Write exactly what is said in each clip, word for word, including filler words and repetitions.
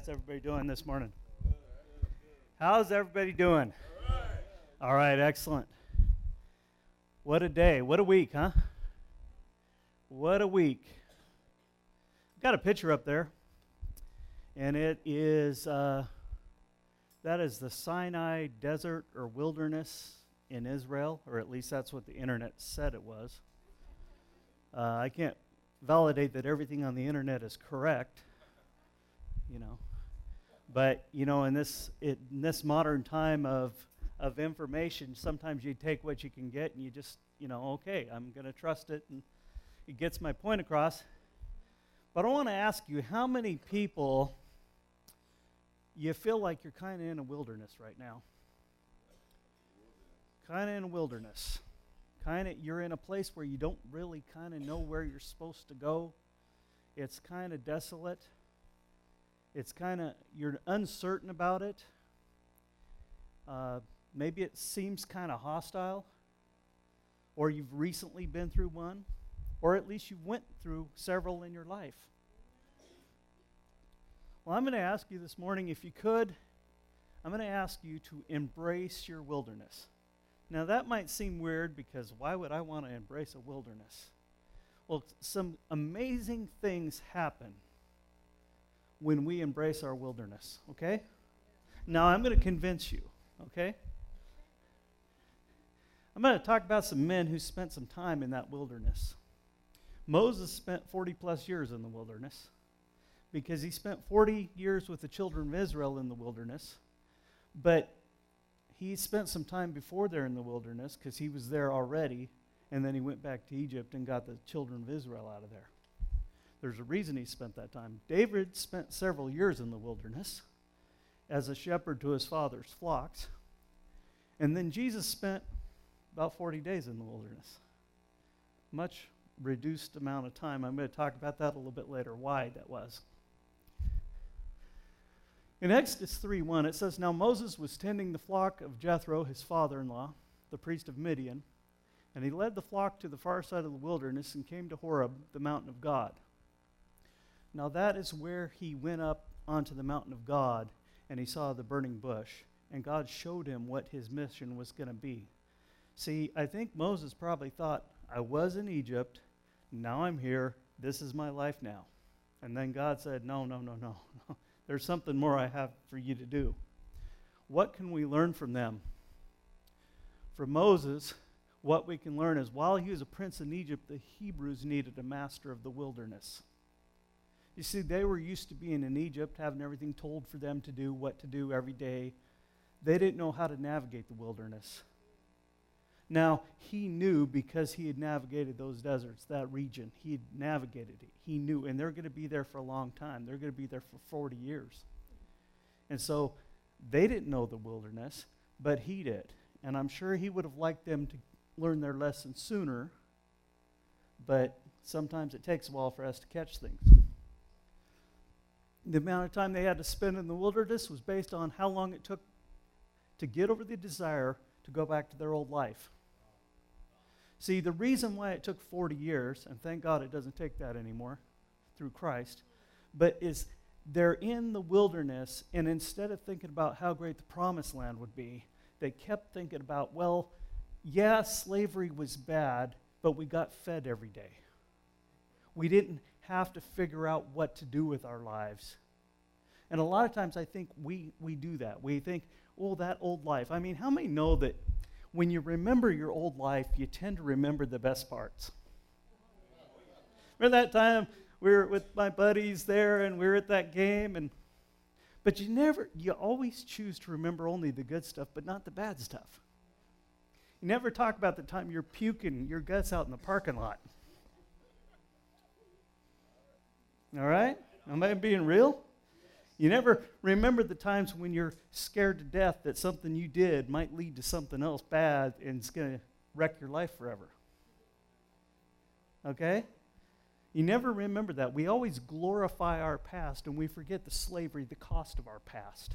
everybody doing this morning? How's everybody doing? All right, excellent. What a day. What a week, huh? What a week. Got a picture up there, and it is, uh, that is the Sinai Desert or Wilderness in Israel, or at least that's what the internet said it was. Uh, I can't validate that everything on the internet is correct, you know. But, you know, in this it, in this modern time of of information, sometimes you take what you can get and you just, you know, okay, I'm going to trust it, and it gets my point across. But I want to ask you, how many people you feel like you're kind of in a wilderness right now? Kind of in a wilderness. Kind of, you're in a place where you don't really kind of know where you're supposed to go. It's kind of desolate. It's kind of, you're uncertain about it. Uh, maybe it seems kind of hostile. Or you've recently been through one. Or at least you went through several in your life. Well, I'm going to ask you this morning, if you could, I'm going to ask you to embrace your wilderness. Now, that might seem weird, because why would I want to embrace a wilderness? Well, some amazing things happen when we embrace our wilderness, okay? Now, I'm going to convince you, okay? I'm going to talk about some men who spent some time in that wilderness. Moses spent forty plus years in the wilderness, because he spent forty years with the children of Israel in the wilderness, but he spent some time before there in the wilderness because he was there already, and then he went back to Egypt and got the children of Israel out of there. There's a reason he spent that time. David spent several years in the wilderness as a shepherd to his father's flocks, and then Jesus spent about forty days in the wilderness. Much reduced amount of time. I'm going to talk about that a little bit later, why that was. In Exodus three one, it says, "Now Moses was tending the flock of Jethro, his father-in-law, the priest of Midian, and he led the flock to the far side of the wilderness and came to Horeb, the mountain of God." Now that is where he went up onto the mountain of God, and he saw the burning bush, and God showed him what his mission was going to be. See, I think Moses probably thought, I was in Egypt, now I'm here, this is my life now. And then God said, no, no, no, no. There's something more I have for you to do. What can we learn from them? From Moses, what we can learn is while he was a prince in Egypt, the Hebrews needed a master of the wilderness. You see, they were used to being in Egypt, having everything told for them to do, what to do every day. They didn't know how to navigate the wilderness. Now, he knew, because he had navigated those deserts, that region. He had navigated it. He knew, and they're going to be there for a long time. They're going to be there for forty years. And so they didn't know the wilderness, but he did. And I'm sure he would have liked them to learn their lesson sooner, but sometimes it takes a while for us to catch things. The amount of time they had to spend in the wilderness was based on how long it took to get over the desire to go back to their old life. See, the reason why it took forty years, and thank God it doesn't take that anymore through Christ, but is they're in the wilderness, and instead of thinking about how great the promised land would be, they kept thinking about, well, yeah, slavery was bad, but we got fed every day. We didn't have to figure out what to do with our lives. And a lot of times I think we, we do that. We think, oh, that old life. I mean, how many know that when you remember your old life, you tend to remember the best parts? Remember that time we were with my buddies there and we were at that game, and but you never, you always choose to remember only the good stuff, but not the bad stuff. You never talk about the time you're puking your guts out in the parking lot. All right? Am I being real? You never remember the times when you're scared to death that something you did might lead to something else bad and it's going to wreck your life forever. Okay? You never remember that. We always glorify our past and we forget the slavery, the cost of our past.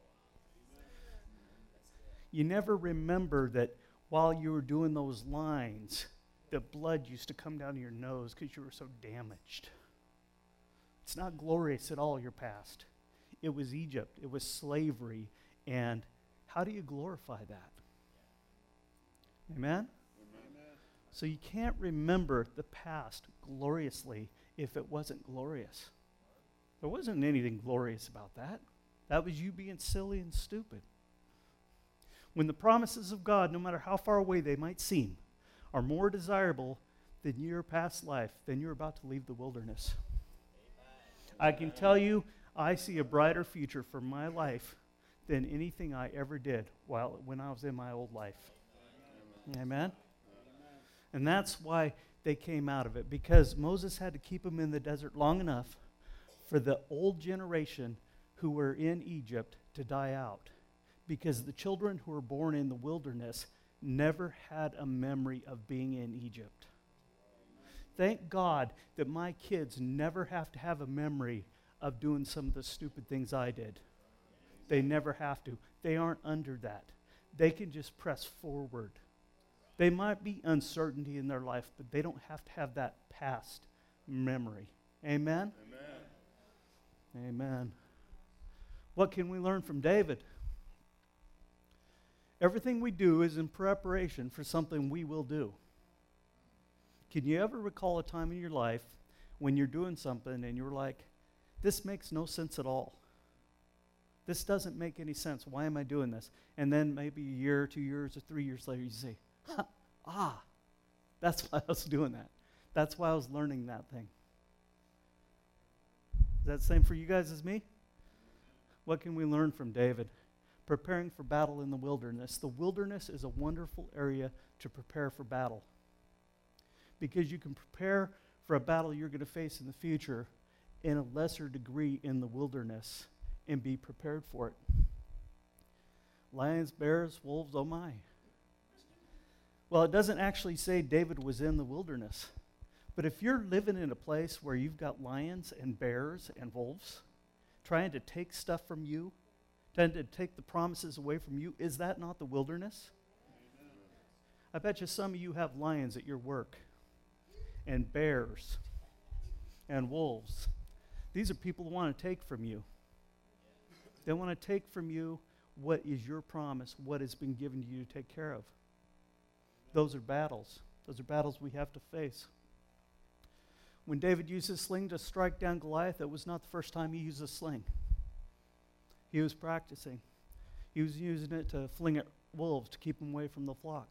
You never remember that while you were doing those lines, the blood used to come down your nose because you were so damaged. It's not glorious at all, your past. it was Egypt. It was slavery. And how do you glorify that? Amen? Amen? So you can't remember the past gloriously if it wasn't glorious. There wasn't anything glorious about that. That was you being silly and stupid. When the promises of God, no matter how far away they might seem, are more desirable than your past life, then you're about to leave the wilderness. Amen. I can tell you, I see a brighter future for my life than anything I ever did while when I was in my old life. Amen? Amen? And that's why they came out of it, because Moses had to keep them in the desert long enough for the old generation who were in Egypt to die out. Because the children who were born in the wilderness never had a memory of being in Egypt. Thank God that my kids never have to have a memory of doing some of the stupid things I did. They never have to. They aren't under that. They can just press forward. They might be uncertainty in their life, but they don't have to have that past memory. Amen? Amen. Amen. What can we learn from David? Everything we do is in preparation for something we will do. Can you ever recall a time in your life when you're doing something and you're like, this makes no sense at all? This doesn't make any sense. Why am I doing this? And then maybe a year, two years, or three years later, you say, huh, ah, that's why I was doing that. That's why I was learning that thing. Is that the same for you guys as me? What can we learn from David? Preparing for battle in the wilderness. The wilderness is a wonderful area to prepare for battle, because you can prepare for a battle you're going to face in the future in a lesser degree in the wilderness and be prepared for it. Lions, bears, wolves, oh my. Well, it doesn't actually say David was in the wilderness, but if you're living in a place where you've got lions and bears and wolves trying to take stuff from you, trying to take the promises away from you, is that not the wilderness? Amen. I bet you some of you have lions at your work, and bears, and wolves. These are people who want to take from you. They want to take from you what is your promise, what has been given to you to take care of. Those are battles. Those are battles we have to face. When David used his sling to strike down Goliath, it was not the first time he used a sling. He was practicing. He was using it to fling at wolves to keep them away from the flock.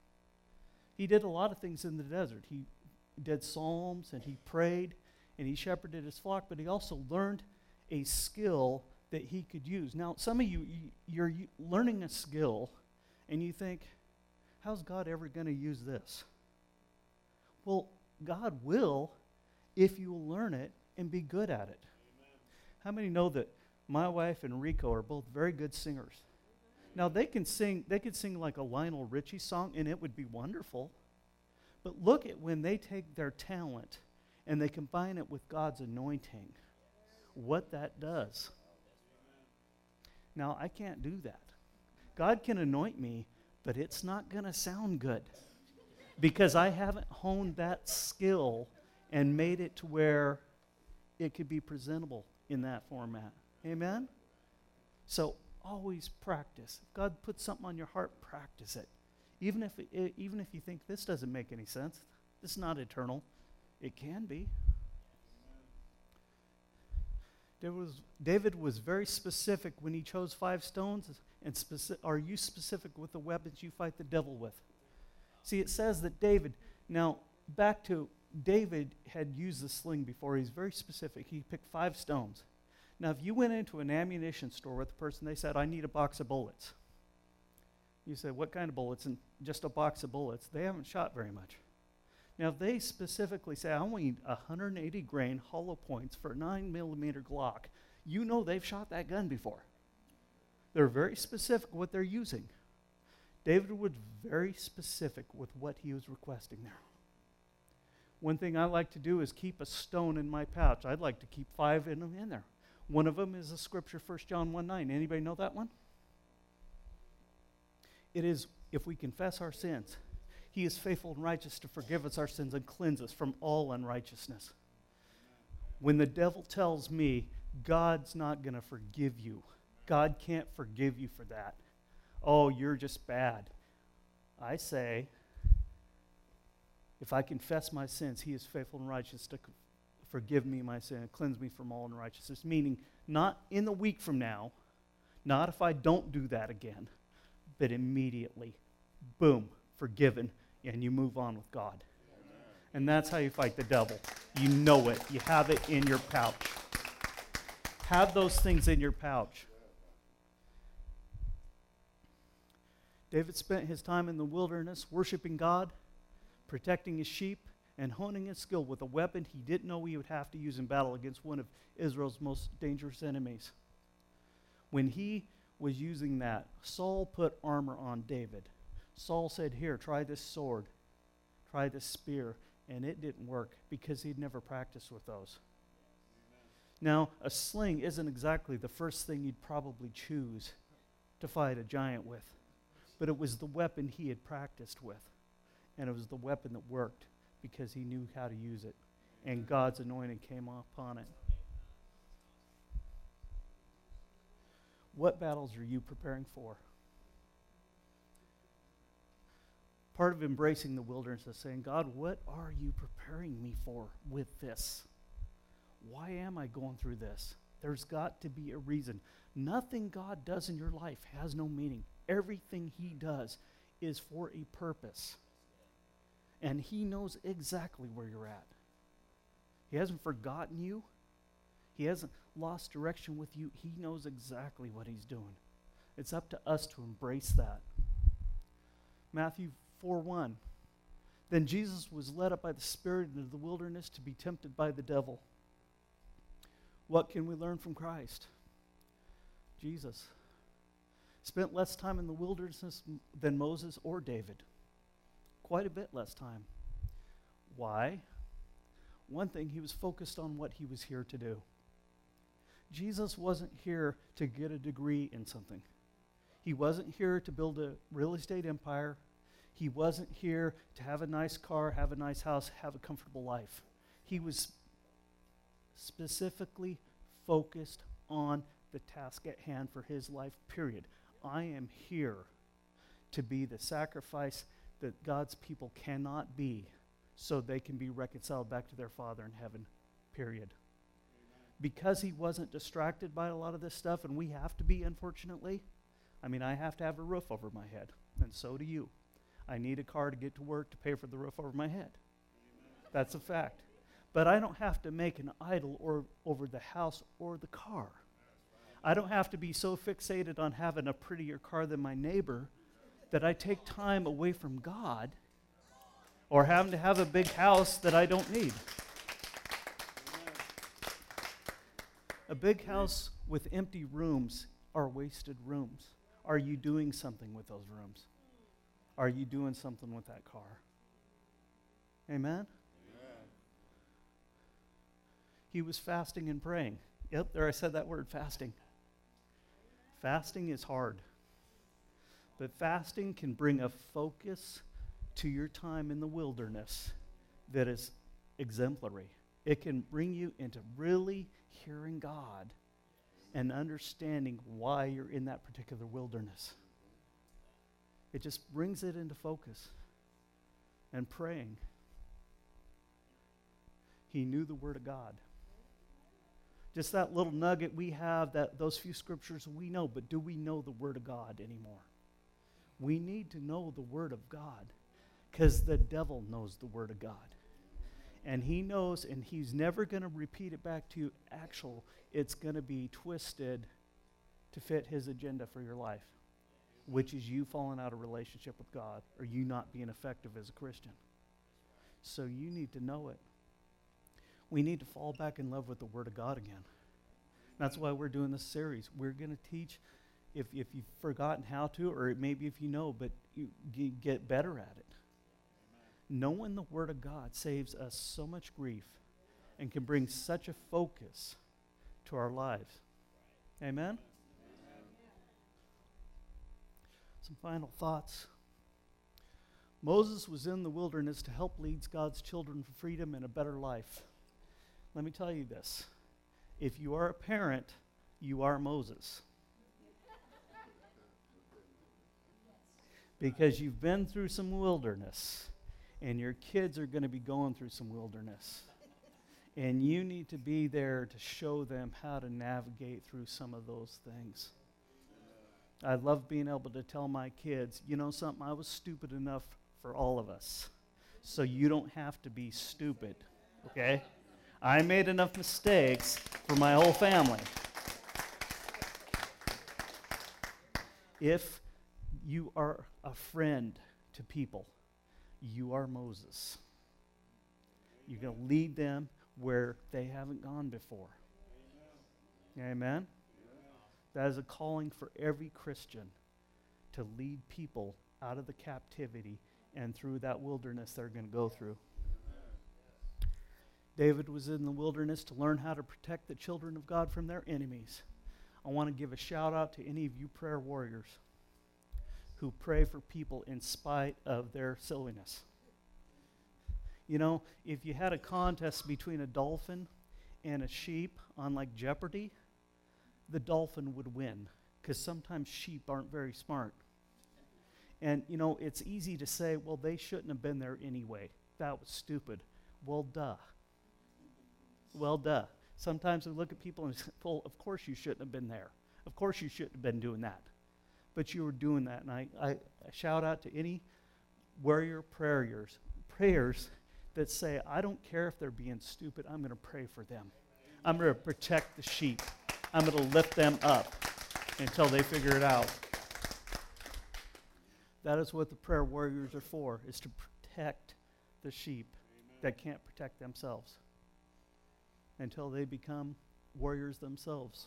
He did a lot of things in the desert. He did psalms, and he prayed, and he shepherded his flock, but he also learned a skill that he could use. Now, some of you, you're learning a skill, and you think, how's God ever going to use this? Well, God will if you will learn it and be good at it. Amen. How many know that my wife and Rico are both very good singers? Now, they can sing, they could sing like a Lionel Richie song, and it would be wonderful. But look at when they take their talent and they combine it with God's anointing, what that does. Now, I can't do that. God can anoint me, but it's not going to sound good because I haven't honed that skill and made it to where it could be presentable in that format. Amen? So always practice. If God puts something on your heart, practice it. Even if it, even if you think this doesn't make any sense, this is not eternal, it can be. There was, David was very specific when he chose five stones. And speci- are you specific with the weapons you fight the devil with? See, it says that David, now back to David had used the sling before. He's very specific. He picked five stones. Now, if you went into an ammunition store with a person, they said, I need a box of bullets. You say, what kind of bullets? And just a box of bullets. They haven't shot very much. Now, if they specifically say, I need one hundred eighty grain hollow points for a nine millimeter Glock, you know they've shot that gun before. They're very specific what they're using. David was very specific with what he was requesting there. One thing I like to do is keep a stone in my pouch. I'd like to keep five in them in there. One of them is a scripture, First John one nine. Anybody know that one? It is, if we confess our sins, he is faithful and righteous to forgive us our sins and cleanse us from all unrighteousness. When the devil tells me God's not going to forgive you. God can't forgive you for that. Oh, you're just bad. I say, if I confess my sins, he is faithful and righteous to forgive me my sin and cleanse me from all unrighteousness. Meaning, not in the week from now, not if I don't do that again, but immediately, boom, forgiven, and you move on with God. Amen. And that's how you fight the devil. You know it. You have it in your pouch. Have those things in your pouch. David spent his time in the wilderness worshiping God, protecting his sheep, and honing his skill with a weapon he didn't know he would have to use in battle against one of Israel's most dangerous enemies. When he was using that, Saul put armor on David. Saul said, here, try this sword, try this spear, and it didn't work because he'd never practiced with those. Now, a sling isn't exactly the first thing you'd probably choose to fight a giant with, but it was the weapon he had practiced with, and it was the weapon that worked because he knew how to use it, and God's anointing came upon it. What battles are you preparing for? Part of embracing the wilderness is saying, God, what are you preparing me for with this? Why am I going through this? There's got to be a reason. Nothing God does in your life has no meaning. Everything he does is for a purpose. And he knows exactly where you're at. He hasn't forgotten you. He hasn't lost direction with you. He knows exactly what he's doing. It's up to us to embrace that. Matthew four one. Then Jesus was led up by the Spirit into the wilderness to be tempted by the devil. What can we learn from Christ? Jesus spent less time in the wilderness than Moses or David. Quite a bit less time. Why? One thing, he was focused on what he was here to do. Jesus wasn't here to get a degree in something. He wasn't here to build a real estate empire. He wasn't here to have a nice car, have a nice house, have a comfortable life. He was specifically focused on the task at hand for his life, period. I am here to be the sacrifice that God's people cannot be so they can be reconciled back to their Father in heaven, period. Because he wasn't distracted by a lot of this stuff, and we have to be, unfortunately. I mean, I have to have a roof over my head, and so do you. I need a car to get to work to pay for the roof over my head. That's a fact. But I don't have to make an idol or over the house or the car. I don't have to be so fixated on having a prettier car than my neighbor that I take time away from God or having to have a big house that I don't need. A big house with empty rooms are wasted rooms. Are you doing something with those rooms? Are you doing something with that car? Amen? Amen. He was fasting and praying. Yep, there I said that word, fasting. Fasting is hard. But fasting can bring a focus to your time in the wilderness that is exemplary. It can bring you into really hearing God and understanding why you're in that particular wilderness. It just brings it into focus. And praying. He knew the Word of God. Just that little nugget we have, that those few scriptures we know, but do we know the Word of God anymore? We need to know the Word of God because the devil knows the Word of God. And he knows, and he's never going to repeat it back to you actual. It's going to be twisted to fit his agenda for your life, which is you falling out of relationship with God or you not being effective as a Christian. So you need to know it. We need to fall back in love with the Word of God again. That's why we're doing this series. We're going to teach, if, if you've forgotten how to, or maybe if you know, but you, you get better at it. Knowing the Word of God saves us so much grief and can bring such a focus to our lives. Amen? Amen. Some final thoughts. Moses was in the wilderness to help lead God's children for freedom and a better life. Let me tell you this. If you are a parent, you are Moses. Because you've been through some wilderness, and your kids are going to be going through some wilderness. And you need to be there to show them how to navigate through some of those things. I love being able to tell my kids, you know something, I was stupid enough for all of us. So you don't have to be stupid, okay? I made enough mistakes for my whole family. If you are a friend to people, you are Moses. You're going to lead them where they haven't gone before. Amen? Amen? That is a calling for every Christian, to lead people out of the captivity and through that wilderness they're going to go through. David was in the wilderness to learn how to protect the children of God from their enemies. I want to give a shout out to any of you prayer warriors who pray for people in spite of their silliness. You know, if you had a contest between a dolphin and a sheep on like Jeopardy, the dolphin would win, because sometimes sheep aren't very smart. And, you know, it's easy to say, well, they shouldn't have been there anyway. That was stupid. Well, duh. Well, duh. Sometimes we look at people and say, well, of course you shouldn't have been there. Of course you shouldn't have been doing that. But you were doing that. And I, I, I shout out to any warrior prayers, prayers that say, I don't care if they're being stupid, I'm going to pray for them. I'm going to protect the sheep. I'm going to lift them up until they figure it out. That is what the prayer warriors are for, is to protect the sheep Amen. That can't protect themselves until they become warriors themselves.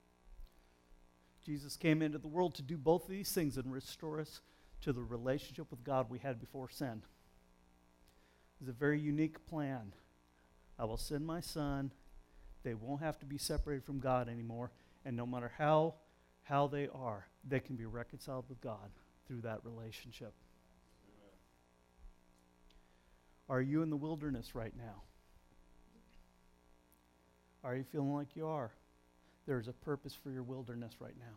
Jesus came into the world to do both of these things and restore us to the relationship with God we had before sin. It's a very unique plan. I will send my son. They won't have to be separated from God anymore. And no matter how, how they are, they can be reconciled with God through that relationship. Amen. Are you in the wilderness right now? Are you feeling like you are? There's a purpose for your wilderness right now.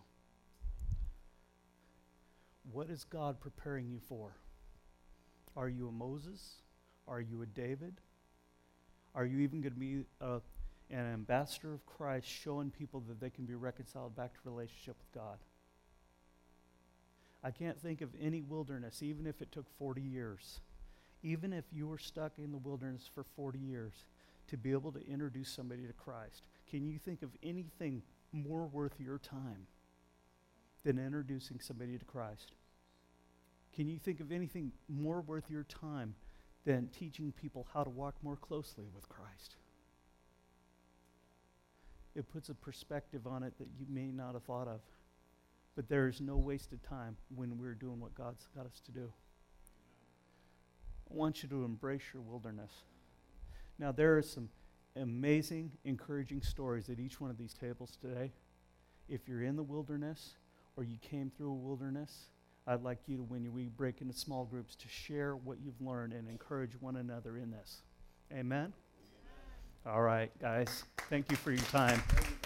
What is God preparing you for? Are you a Moses? Are you a David? Are you even going to be a an ambassador of Christ, showing people that they can be reconciled back to relationship with God? I can't think of any wilderness, even if it took forty years, even if you were stuck in the wilderness for forty years, to be able to introduce somebody to Christ. Can you think of anything more worth your time than introducing somebody to Christ? Can you think of anything more worth your time than teaching people how to walk more closely with Christ? It puts a perspective on it that you may not have thought of. But there is no wasted time when we're doing what God's got us to do. I want you to embrace your wilderness. Now, there are some amazing, encouraging stories at each one of these tables today. If you're in the wilderness or you came through a wilderness, I'd like you to, when we break into small groups, to share what you've learned and encourage one another in this. Amen? All right, guys. Thank you for your time.